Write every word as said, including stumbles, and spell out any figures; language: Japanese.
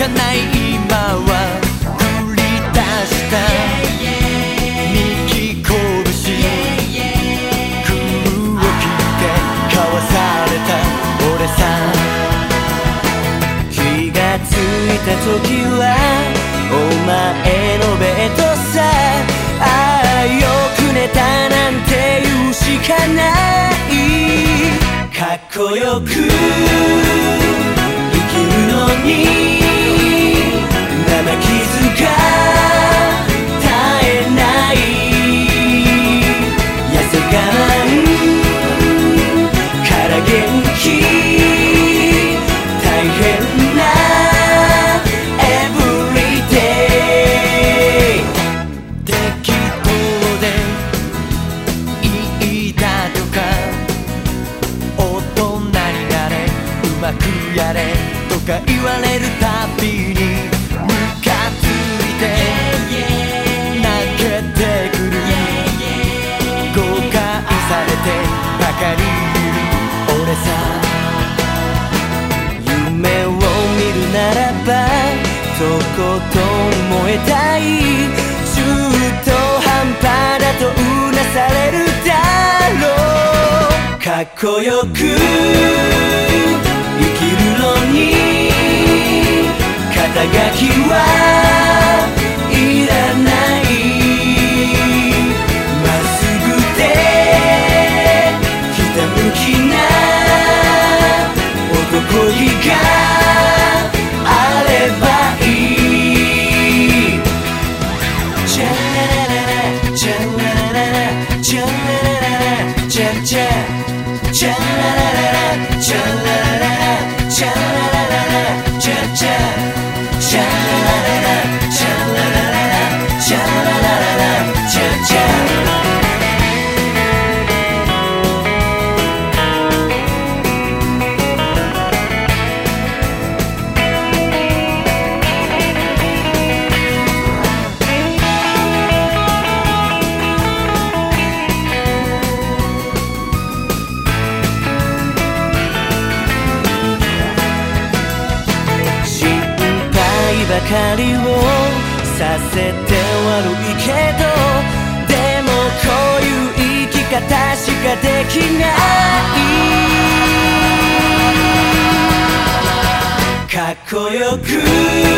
らない今は繰り出した右拳空を切って交わされた俺さ。気がついた時はお前のベッドさ。ああよく寝たなんて言うしかない。かっこよく生きるのに生傷が絶えない。痩せ我慢から元気大変な Everyday 適当でいいだとか大人になれうまくやれとか言われるたびにムカついて泣けてくる。誤解されてばかりいる俺さ。夢を見るならばとことん燃えたい。中途半端だとうなされるだろう。かっこよく生きるのに肩書きはいらない。まっすぐでひたむきな男気があればいい。チャラララチャラララチャラララチャチャチャラララチャラララチャラララチャチャチャラララチャラララチャラララチャチャ。ばかりをさせて悪いけどでもこういう生き方しかできない。かっこよく